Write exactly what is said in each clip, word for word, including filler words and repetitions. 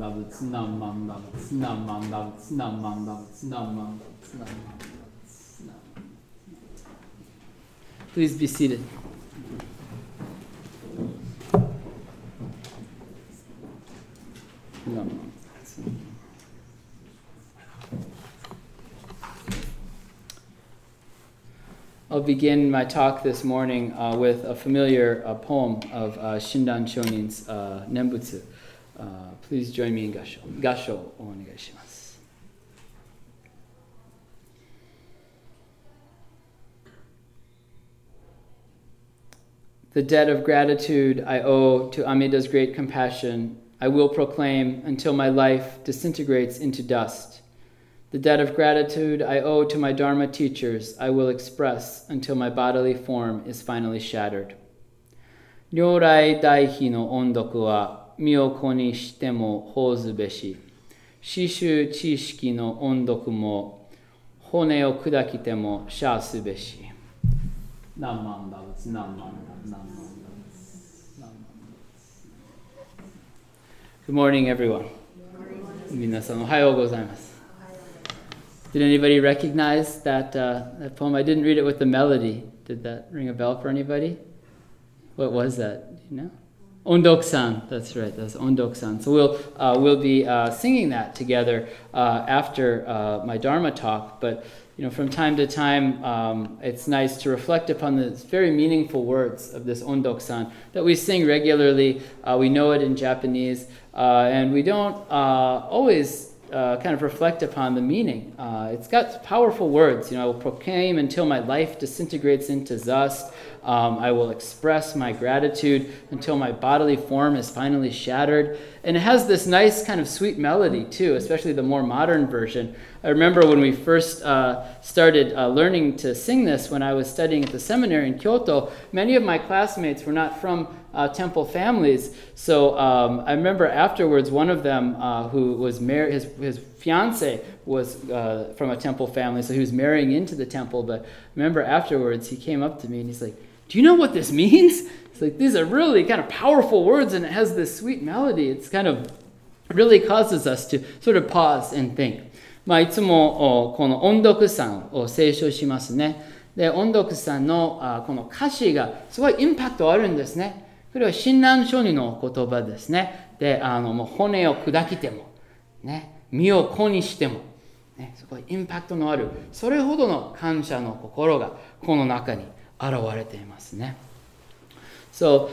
仏南万打仏南万打仏南万打仏南万打仏南万打仏南万打仏。Please be seated. I'll begin my talk this morning uh, with a familiar uh, poem of uh, Shinran Shonin's uh, Nembutsu. Uh, please join me in Gasho. Gasho o onegaishimasu. The debt of gratitude I owe to Amida's great compassion I will proclaim until my life disintegrates into dust. The debt of gratitude I owe to my Dharma teachers I will express until my bodily form is finally shattered. Nyorai daihi no ondoku wa miyoko ni shite mo houzu beshi. Shishu chishiki no ondoku mo hone o kudakite mo shasu beshi. Namman bavutsu, namman bavutsu, namman bavutsu, namman bavutsu. Good morning, everyone. Minasan ohayou gozaimasu. Did anybody recognize that, uh, that poem? I didn't read it with the melody. Did that ring a bell for anybody? What was that? Do you know? Ondoku-san. That's right. That's Ondoku-san. So we'll uh, we'll be uh, singing that together uh, after uh, my Dharma talk. But you know, from time to time, um, it's nice to reflect upon the very meaningful words of this Ondoku-san that we sing regularly. Uh, we know it in Japanese, uh, and we don't uh, always. Uh, kind of reflect upon the meaning. Uh, it's got powerful words. You know, I will proclaim until my life disintegrates into dust. Um, I will express my gratitude until my bodily form is finally shattered. And it has this nice kind of sweet melody too, especially the more modern version. I remember when we first uh, started uh, learning to sing this when I was studying at the seminary in Kyoto. Many of my classmates were not from Uh, temple families, so um, I remember afterwards one of them uh, who was married, his his fiance was uh, from a temple family, so he was marrying into the temple. But I remember afterwards he came up to me and he's like, "Do you know what this means?" It's like, these are really kind of powerful words, and it has this sweet melody. It's kind of really causes us to sort of pause and think. まあいつもこの音読さんを聖書しますね。で、音読さんのあこの歌詞がすごいインパクトあるんですね。これは親鸞聖人の言葉ですね。で、あのもう骨を砕きても、ね、身を粉にしても、ね、すごいインパクトのある、それほどの感謝の心がこの中に現れていますね。So,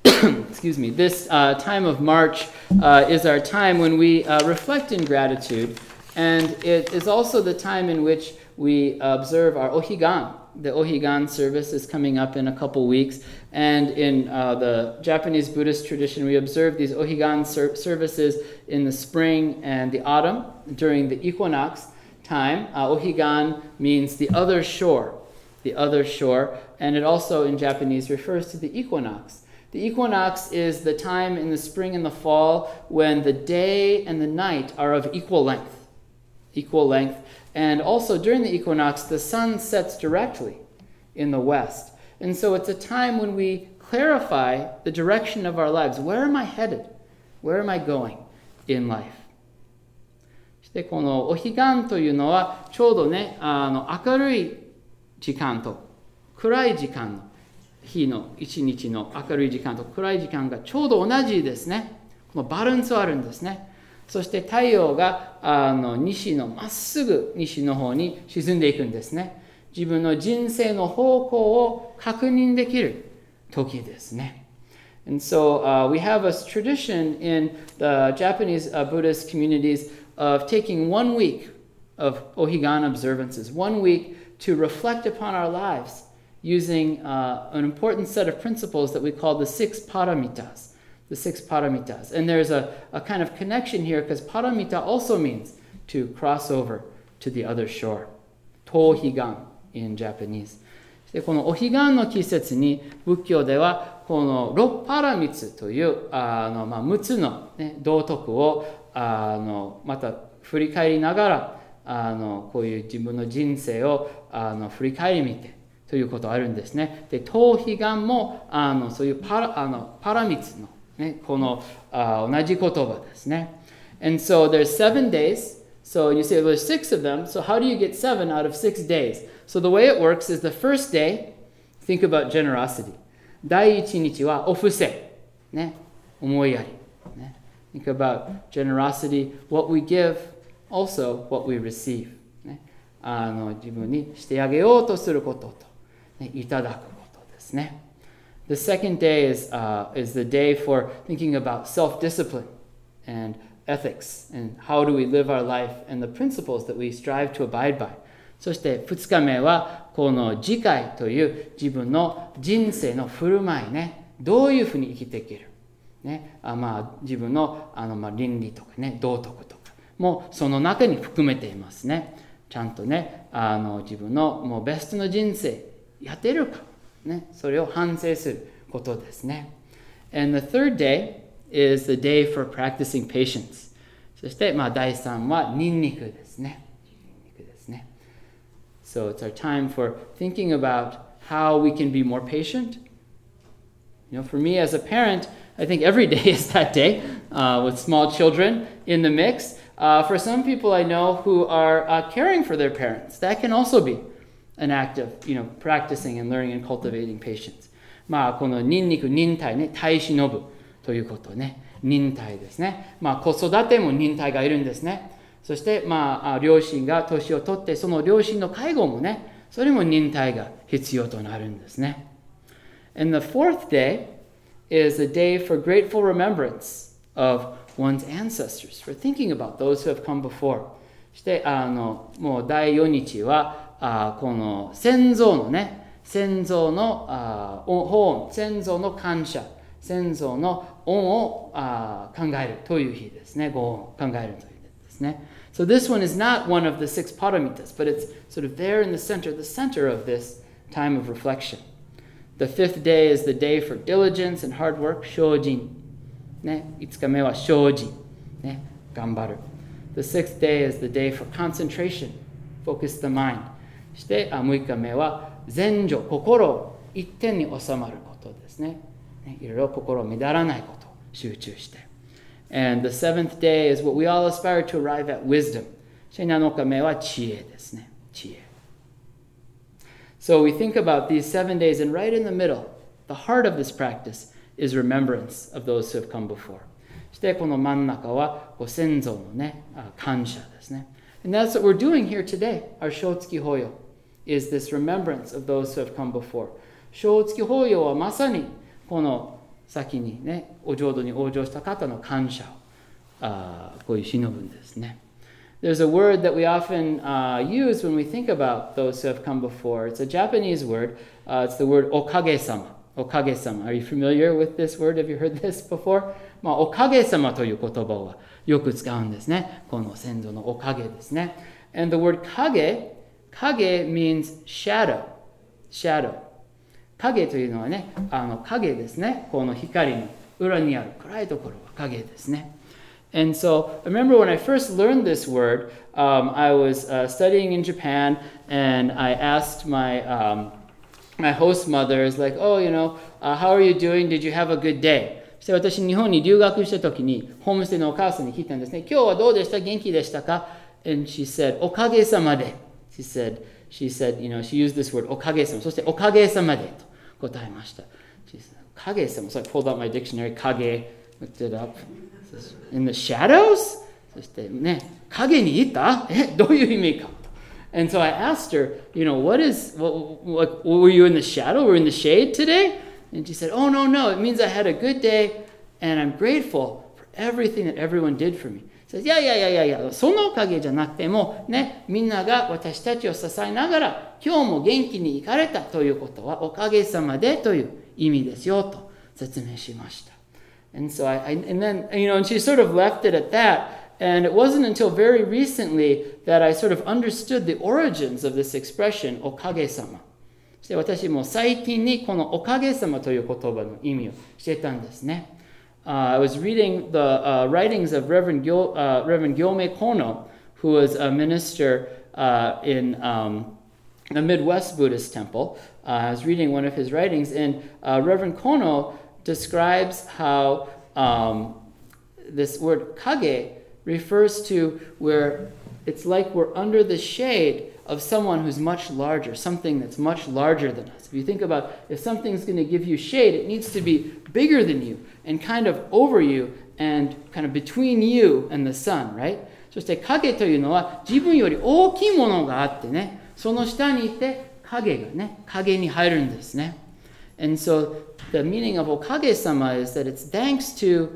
excuse me, this uh, time of March uh, is our time when we uh, reflect in gratitude, and it is also the time in which we observe our Ohigan. The Ohigan service is coming up in a couple weeks, and in uh, the Japanese Buddhist tradition, we observe these Ohigan ser- services in the spring and the autumn during the equinox time. Uh, Ohigan means the other shore, the other shore, and it also in Japanese refers to the equinox. The equinox is the time in the spring and the fall when the day and the night are of equal length, equal length. And also during the equinox, the sun sets directly in the west. And so it's a time when we clarify the direction of our lives. Where am I headed? Where am I going in life? そしてこのお彼岸というのはちょうどね、あの明るい時間と暗い時間の日の一日の明るい時間と暗い時間がちょうど同じですね。このバランスはあるんですね。そして太陽があの西のまっすぐ西の方に沈んでいくんですね。自分の人生の方向を確認できる時ですね。And so uh, we have a tradition in the Japanese uh, Buddhist communities of taking one week of Ohigan observances, one week to reflect upon our lives using uh, an important set of principles that we call the six paramitas. The six paramitas. And there's a, a kind of connection here because paramita also means to cross over to the other shore. Tohigan in Japanese. でこのお彼岸の季節に仏教ではこの六パラミツというあの、まあ、むつの、ね、道徳をあのまた振り返りながらあのこういう自分の人生をあの振り返り見てということがあるんですね。で、東彼岸もあのそういうパラ、あのパラミツのね、このあ同じ言葉ですね。 And so there's seven days. So you say well, there's six of them. So how do you get seven out of six days? So the way it works is the first day, think about generosity. 第一日はお布施、ね、思いやり、ね。Think about generosity, what we give, also what we receive. ね、あの自分にしてあげようとすることと、ね、いただくことですね。The second day is, uh, is the day for thinking about self-discipline and ethics and how do we live our life and the principles that we strive to abide by. そしてふつかめはこの自戒という自分の人生の振る舞いね、どういうふうに生きていける、ね、あまあ、自分の、あのまあ倫理とかね、道徳とかもその中に含めていますね。ちゃんとね、あの自分のもうベストの人生やってるか、ね、それを反省することですね。And the third day is the day for practicing patience. そして、まあ、だいさんはニンニクですね。ニンニクですね。So it's our time for thinking about how we can be more patient. You know, for me as a parent, I think every day is that day uh, with small children in the mix. Uh, for some people I know who are uh, caring for their parents, that can also be an act of, you know, practicing and learning and cultivating patience. まあこのニンニク、忍耐ね、耐え忍ぶということね。忍耐ですね。まあ子育ても忍耐がいるんですね。そしてまあ両親が年を取ってその両親の介護もね、それも忍耐が必要となるんですね。And the fourth day is a day for grateful remembrance of one's ancestors, for thinking about those who have come before. そしてあのもう第四日はあこの先祖のね、先祖のあ恩、先祖の感謝、先祖の恩をあ考えるという日ですね。ご恩を考えるという日ですね。So this one is not one of the six paramitas, but it's sort of there in the center, the center of this time of reflection. The fifth day is the day for diligence and hard work, 精進。ね、五日目は精進。ね、頑張る。The sixth day is the day for concentration, focus the mind. そして六日目は禅定、心を一点に収まることですね。ね、いろいろ心を乱らないことを集中して。And the seventh day is what we all aspire to arrive at, wisdom. そして七日目は知恵ですね。知恵。So we think about these seven days, and right in the middle, the heart of this practice is remembrance of those who have come before. そしてこの真ん中はご先祖のね、感謝ですね。And that's what we're doing here today. Our 正月法要 is this remembrance of those who have come before. 正月法要はまさにこの先にね、お浄土に往生した方の感謝をあこういう忍ぶんですね。There's a word that we often uh, use when we think about those who have come before. It's a Japanese word. Uh, it's the word okage-sama. Okage-sama. Are you familiar with this word? Have you heard this before? まあ、おかげさまという言葉はよく使うんですね。この先祖のおかげですね。And the word kage, kage means shadow. Shadow. 影というのはね、あの影ですね。この光の裏にある暗いところは影ですね。And so I remember when I first learned this word, um, I was uh, studying in Japan, and I asked my um, my host mother, is like, oh, you know, uh, how are you doing? Did you have a good day? そして私日本に留学した時にホームステイのお母さんに聞いたんですね。今日はどうでした？元気でしたか？ And she said, おかげさまで。She said, she said, you know, she used this word, おかげさま。そしておかげさまでと答えました。She said, おかげさま。So I pulled out my dictionary, 影, looked it up. In the shadows? そしてね、影にいた？え、どういう意味か？ And so I asked her, you know, what is, what, what, were you in the shadow? Were you in the shade today? And she said, oh, no, no, it means I had a good day and I'm grateful for everything that everyone did for me. She says, いやいやいやいやいや、そのおかげじゃなくてもね、みんなが私たちを支えながら今日も元気に行かれたということはおかげさまでという意味ですよと説明しました。And so I, I, and then, you know, and she sort of left it at that. And it wasn't until very recently that I sort of understood the origins of this expression, おかげさま。そして私も最近にこのおかげさまという言葉の意味を知ったんですね。Uh, I was reading the uh, writings of Reverend, Gyo, uh, Reverend Gyome Kono, who was a minister uh, in um, a Midwest Buddhist temple. Uh, I was reading one of his writings, and uh, Reverend Kono describes how um, this word kage refers to where it's like we're under the shade of someone who's much larger, something that's much larger than us. If you think about if something's going to give you shade, it needs to be bigger than you and kind of over you and kind of between you and the sun, right? そして影というのは自分より大きいものがあってね、その下にいて影がね、影に入るんですね。And so the meaning of Okage-sama is that it's thanks to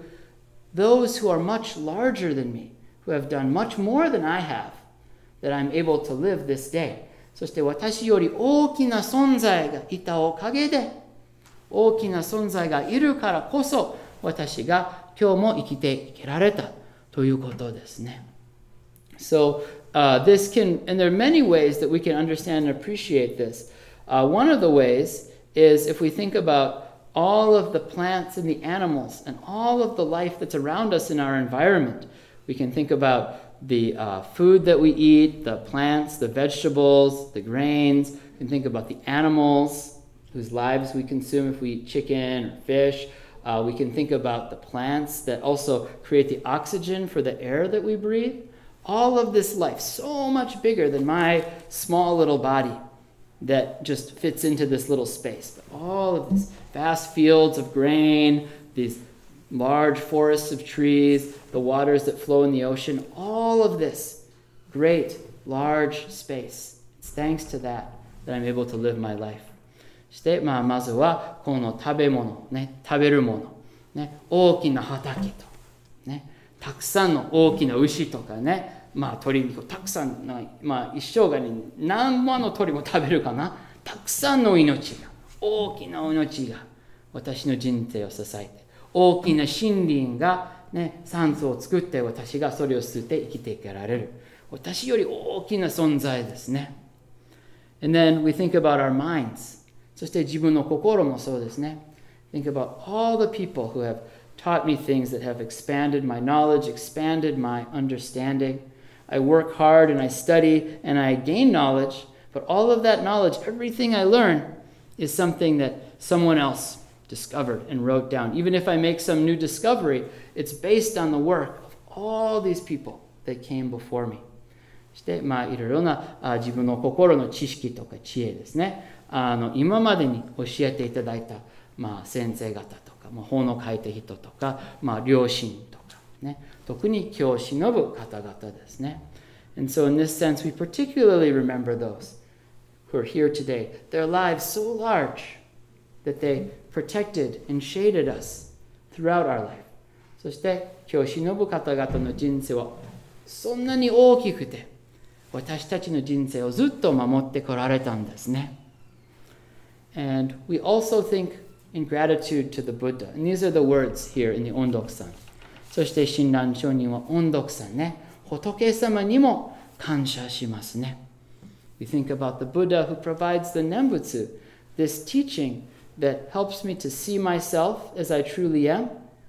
those who are much larger than me, who have done much more than I have, that I'm able to live this day. そして私より大きな存在がいたおかげで、大きな存在がいるからこそ、私が今日も生きていけられたということですね。So uh, this can, and there are many ways that we can understand and appreciate this. Uh, one of the ways is if we think about all of the plants and the animals and all of the life that's around us in our environment. We can think about the uh, food that we eat, the plants, the vegetables, the grains. We can think about the animals whose lives we consume if we eat chicken or fish. Uh, we can think about the plants that also create the oxygen for the air that we breathe. All of this life, so much bigger than my small little body that just fits into this little space. But all of these vast fields of grain, these large forests of trees, the waters that flow in the ocean, all of this great, large space. It's thanks to that that I'm able to live my life. そして、まあ、まずはこの食べ物、ね、食べるもの、ね、大きな畑と、ね、たくさんの大きな牛とかね、まあ、鳥にたくさんの、まあ、一生涯に何万の鳥も食べるかな、たくさんの命が、大きな命が私の人生を支えて、大きな森林が、ね、酸素を作って私がそれを吸って生きていけられる。私より大きな存在ですね。And then we think about our minds. そして自分の心もそうですね。Think about all the people who have taught me things that have expanded my knowledge, expanded my understanding. I work hard and I study and I gain knowledge, but all of that knowledge, everything I learn, is something that someone else discovered and wrote down. Even if I make some new discovery, it's based on the work of all these people that came before me. そして、まあ、いろいろなあ自分の心の知識とか知恵ですね。あの今までに教えていただいた、まあ、先生方とか、まあ、法の書いた人とか、まあ、両親とか、ね、特に教師のぶ方々ですね。And so in this sense, we particularly remember those who are here today. Their lives so large that they protected and shaded us throughout our life. そして教師のぶ方々の人生はそんなに大きくて、私たちの人生をずっと守ってこられたんですね。And we also think in gratitude to the Buddha. And these are the words here in the Ondoku-san. そして親鸞上人はOndoku-sanね、仏様にも感謝しますね。We think about the Buddha who provides the Nembutsu, this teaching that helps me to see myself as I truly am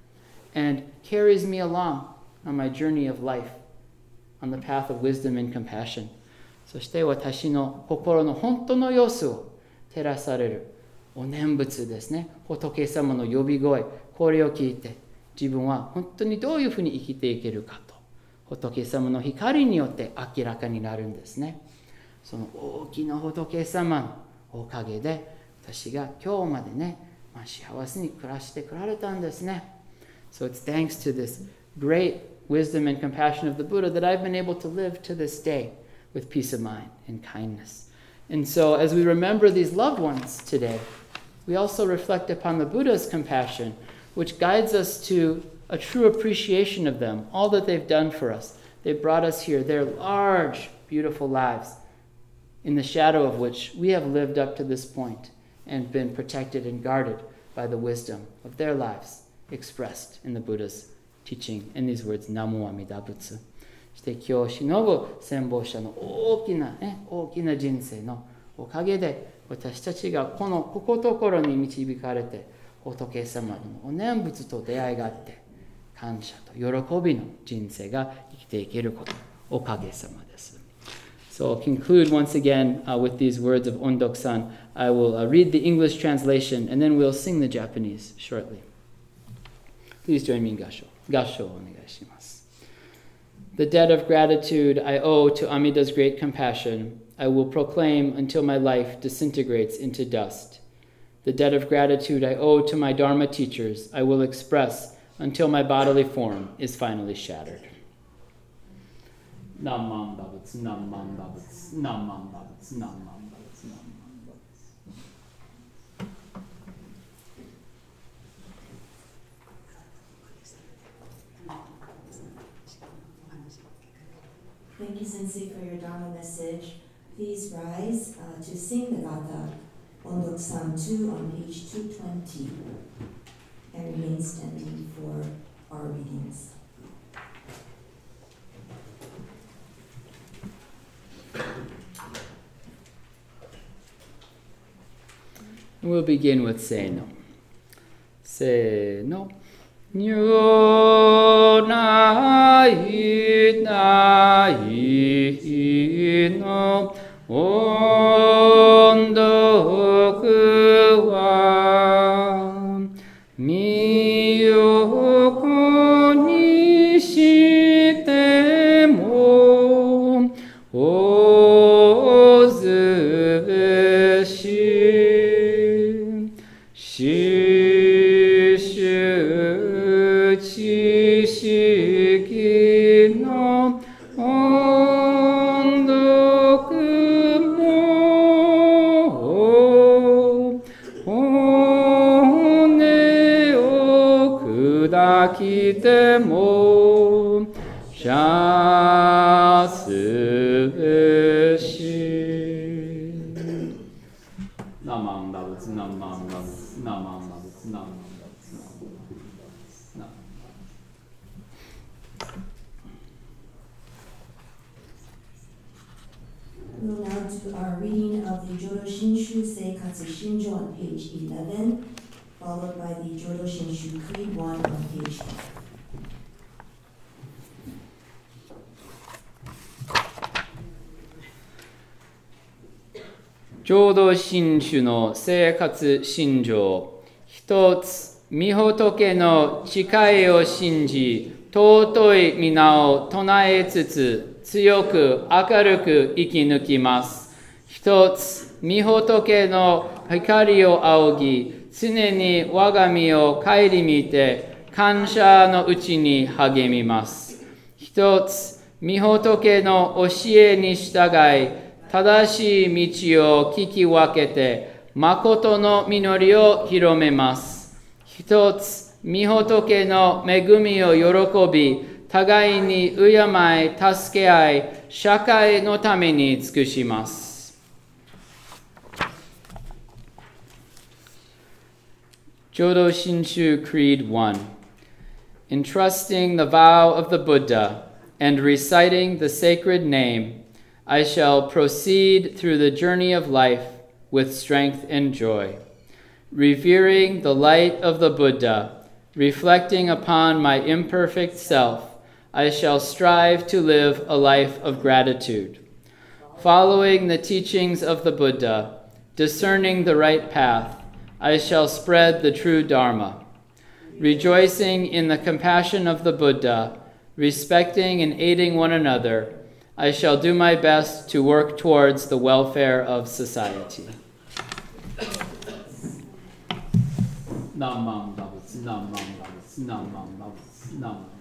and carries me along on my journey of life, on the path of wisdom and compassion. そして私の心の本当の様子を照らされるお念仏ですね。仏様の呼び声、これを聞いて自分は本当にどういうふうに生きていけるかと仏様の光によって明らかになるんですね。その大きな仏様のおかげで私が今日までね、まあ、幸せに暮らしてこられたんですね。So it's thanks to this great wisdom and compassion of the Buddha that I've been able to live to this day with peace of mind and kindness. And so as we remember these loved ones today, we also reflect upon the Buddha's compassion, which guides us to a true appreciation of them, all that they've done for us. They've brought us here, their large, beautiful lives, in the shadow of which we have lived up to this point and been protected and guarded by the wisdom of their lives expressed in the Buddha's teaching in these words, Namo Amida Butsu. そして今日忍ぶ先方者の大きな、ね、大きな人生のおかげで私たちがこのここところに導かれて仏様のお念仏と出会いがあって感謝と喜びの人生が生きていけることおかげさまです。So I'll conclude once again uh, with these words of Ondoku-san. I will uh, read the English translation and then we'll sing the Japanese shortly. Please join me in Gasho. Gasho お願いします。 The debt of gratitude I owe to Amida's great compassion, I will proclaim until my life disintegrates into dust. The debt of gratitude I owe to my Dharma teachers, I will express until my bodily form is finally shattered. Namam Bhavats, Namam Bhavats, Namam Bhavats, Namam Bhavats, Namam Bhavats. Thank you, Sensei, for your Dharma message. Please rise uh, to sing the Gatha Ondok-san two on page two twenty and remain standing for our readings. We'll begin with Seno. Seno. Nyo nai nai no ondoku wa miyoko ni shite mo ozubeshi shishu chishiki no ondoku mo one o kudakite mo shasubeshi. Namam Bhavats, Namam Bhavats, Namam Bhavats, Namam Bhavats, Namam Bhavats. We will now do our reading of the Jodo Shinshu Seikatsu Shinjo on page eleven, followed by the Jodo Shinshu Creed one on page twelve. 浄土真宗の生活信条。一つ、御仏の誓いを信じ、尊い皆を唱えつつ、強く明るく生き抜きます。一つ、御仏の光を仰ぎ、常に我が身を顧みて、感謝のうちに励みます。一つ、御仏の教えに従い、正しい道を聞き分けて、誠の実りを広めます。一つ、御仏の恵みを喜び、互いに敬い、助け合い、社会のために尽くします。Jodo Shinshu Creed one. Entrusting the vow of the Buddha and reciting the sacred name, I shall proceed through the journey of life with strength and joy, revering the light of the Buddha, reflecting upon my imperfect self. I shall strive to live a life of gratitude, following the teachings of the Buddha, discerning the right path. I shall spread the true Dharma, rejoicing in the compassion of the Buddha, respecting and aiding one another. I shall do my best to work towards the welfare of society. Namam Bhavats, Namam Bhavats, Namam Bhavats, Namam